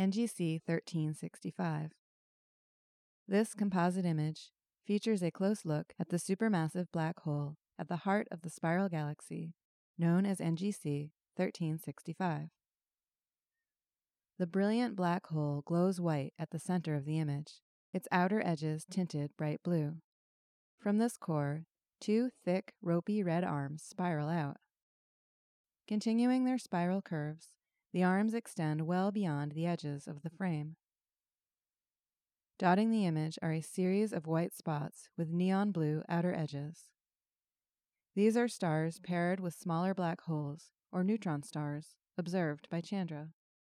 NGC 1365. This composite image features a close look at the supermassive black hole at the heart of the spiral galaxy, known as NGC 1365. The brilliant black hole glows white at the center of the image, its outer edges tinted bright blue. From this core, two thick, ropey red arms spiral out. Continuing their spiral curves, the arms extend well beyond the edges of the frame. Dotting the image are a series of white spots with neon blue outer edges. These are stars paired with smaller black holes, or neutron stars, observed by Chandra.